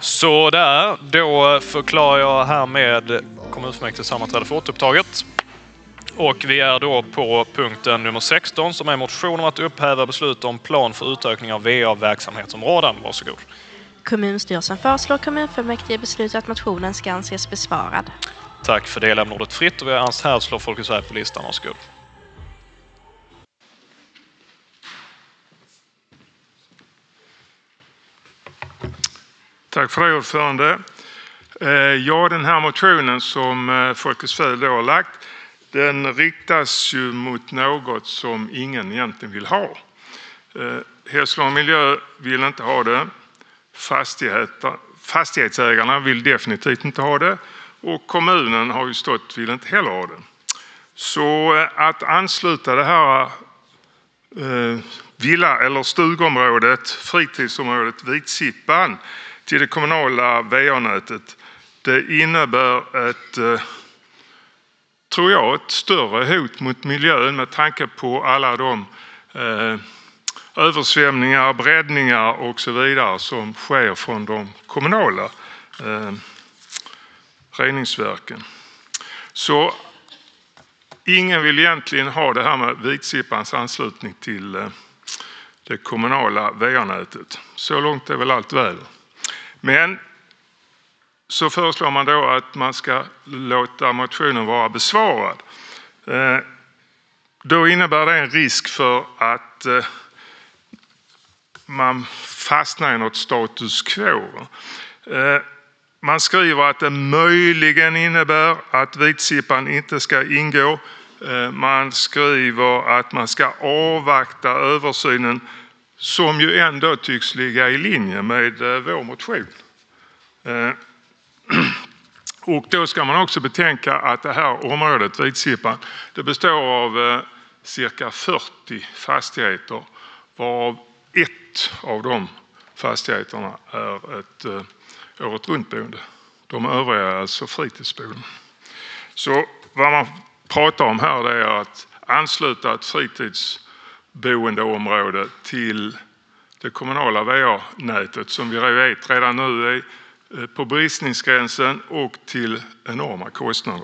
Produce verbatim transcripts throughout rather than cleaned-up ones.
Så där, då förklarar jag här med kommunfullmäktiges sammanträde för återupptaget. Och vi är då på punkten nummer sexton som är motion om att upphäva beslut om plan för utökning av V A-verksamhetsområden. Varsågod. Kommunstyrelsen föreslår kommunfullmäktige beslut att motionen ska anses besvarad. Tack för det. Lämnar ordet fritt och vi har Ernst Härdslår, Folkets Sverige på listan. Varsågod. Tack för det, ordförande. Ja, den här motionen som Folkets Sverige då har lagt, den riktas ju mot något som ingen egentligen vill ha. Hässleholm Miljö vill inte ha det. Fastighetsägarna vill definitivt inte ha det. Och kommunen har ju stått vill inte heller ha det. Så att ansluta det här eh, villa- eller stugområdet, fritidsområdet Vitsippan till det kommunala V A-nätet, det innebär ett, eh, tror jag, ett större hot mot miljön med tanke på alla de eh, översvämningar, breddningar och så vidare som sker från de kommunala eh, reningsverken. Så ingen vill egentligen ha det här med Vitsippans anslutning till eh, det kommunala V A-nätet. Så långt är väl allt väl. Men så föreslår man då att man ska låta motionen vara besvarad. Eh, då innebär det en risk för att eh, man fastnar i något status quo. Eh, man skriver att det möjligen innebär att Vitsippan inte ska ingå. Eh, man skriver att man ska avvakta översynen som ju ändå tycks ligga i linje med eh, vår motion. Eh, och då ska man också betänka att det här området Vitsippan, det består av eh, cirka fyrtio fastigheter, varav ett av de fastigheterna är ett eh, året runt boende. De övriga är alltså fritidsboenden. Så vad man pratar om här är att ansluta ett fritidsboendeområde till det kommunala V A-nätet som vi vet redan nu är på bristningsgränsen och till enorma kostnader.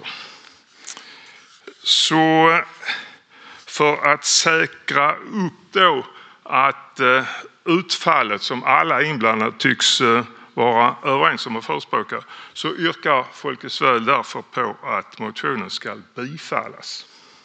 Så för att säkra upp då att utfallet som alla inblandade tycks vara överens om och förespråka, så yrkar Folkets Sverige därför på att motionen ska bifallas.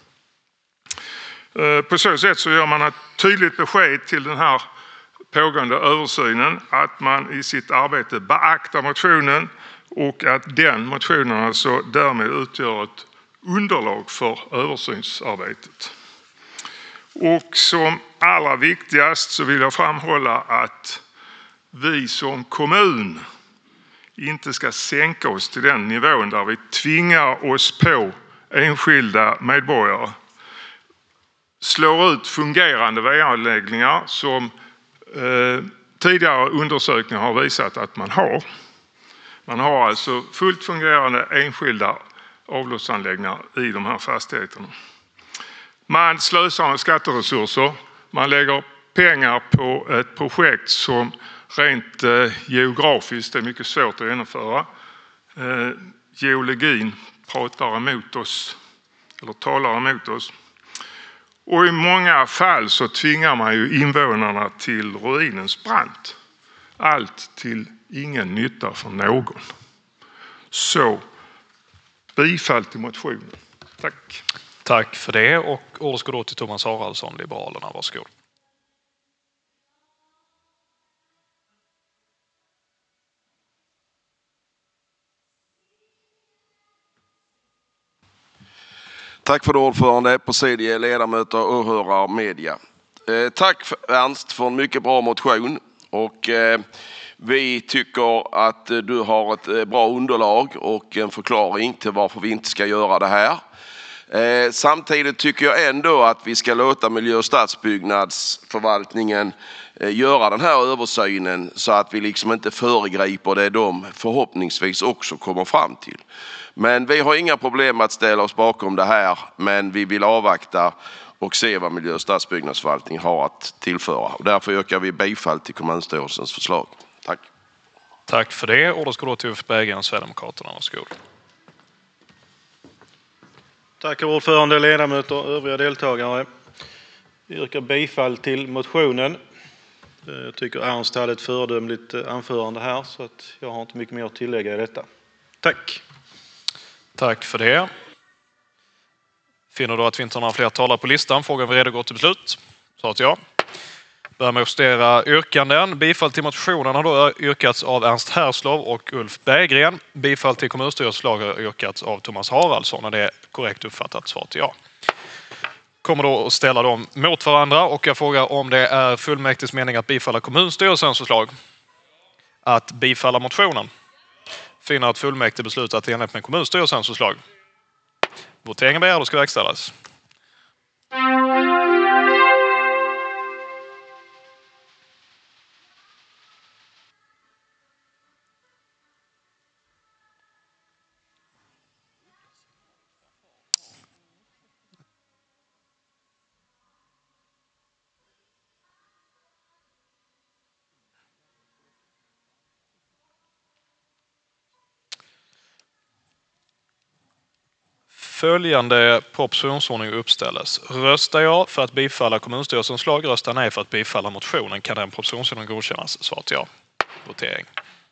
På så sätt så gör man ett tydligt besked till den här pågående översynen att man i sitt arbete beaktar motionen och att den motionen alltså därmed utgör ett underlag för översynsarbetet. Och som allra viktigast så vill jag framhålla att vi som kommun inte ska sänka oss till den nivån där vi tvingar oss på enskilda medborgare, slår ut fungerande V A-anläggningar som eh, tidigare undersökningar har visat att man har. Man har alltså fullt fungerande enskilda avloppsanläggningar i de här fastigheterna. Man slösar med skatteresurser. Man lägger pengar på ett projekt som rent eh, geografiskt är mycket svårt att genomföra. Eh, geologin pratar emot oss, eller talar emot oss. Och i många fall så tvingar man ju invånarna till ruinens brant. Allt till ingen nytta för någon. Så bifall till motionen. Tack. Tack för det, och ordet ska då till Thomas Haraldsson, Liberalerna. Varsågod. Tack för det, ordförande, presidiet, ledamöter, åhörare och media. Eh, tack Ernst för en mycket bra motion, och eh, vi tycker att du har ett eh, bra underlag och en förklaring till varför vi inte ska göra det här. Eh, samtidigt tycker jag ändå att vi ska låta miljö- och stadsbyggnadsförvaltningen eh, göra den här översynen så att vi liksom inte föregriper det de förhoppningsvis också kommer fram till. Men vi har inga problem att ställa oss bakom det här, men vi vill avvakta och se vad miljö- och stadsbyggnadsförvaltningen har att tillföra. Och därför yrkar vi bifall till kommunstyrelsens förslag. Tack. Tack för det. Och då ska då till Ulf Berggren, Sverigedemokraterna. Varsågod. Tack ordförande, ledamöter och övriga deltagare. Jag yrkar bifall till motionen. Jag tycker Ernst hade ett föredömligt anförande här så att jag har inte mycket mer att tillägga i detta. Tack! Tack för det. Finner du att vi inte har några fler talare på listan? Frågan vi redo att gå till beslut? Så att ja. Börjar med att justera yrkanden. Bifall till motionen har då yrkats av Ernst Härslov och Ulf Berggren. Bifall till kommunstyrelseförslag har yrkats av Thomas Haraldsson. När det är korrekt uppfattat, så att ja. Kommer då att ställa dem mot varandra och jag frågar om det är fullmäktiges mening att bifalla kommunstyrelsens förslag. Att bifalla motionen. Finner att fullmäktige beslutat i enlighet med kommunstyrelsens förslag. Voteringen begär och ska verkställas. Följande propositionsordning uppställes. Röstar jag för att bifalla kommunstyrelsens förslag, röstar nej för att bifalla motionen. Kan den propositionsordningen godkännas? Svaret ja. Votering.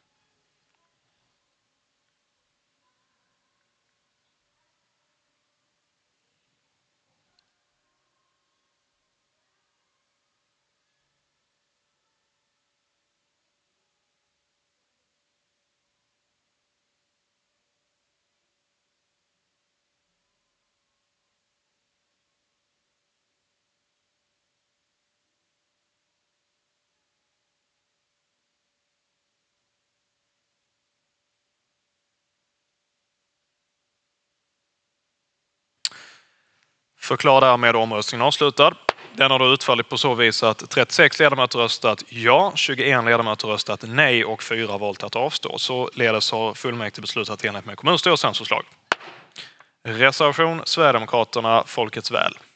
Förklar därmed omröstningen avslutad. Den har då utfallit på så vis att trettiosex ledamöter röstat ja, tjugoen ledamöter röstat nej och fyra valt att avstå. Så ledes har fullmäktige beslutat enligt med kommunstyrelsens förslag. Reservation Sverigedemokraterna, Folkets väl.